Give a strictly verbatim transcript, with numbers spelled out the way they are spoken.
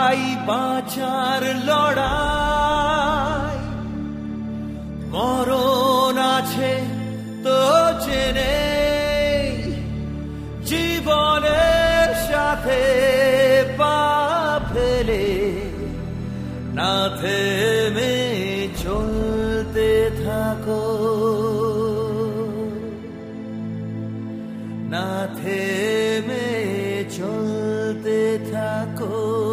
এই বাঁচার লড়াই, মরণ আছে তো জেনে জীবনের সাথে পা ফেলে না থেমে চলতে থাকো, না থেমে চলতে থাকো।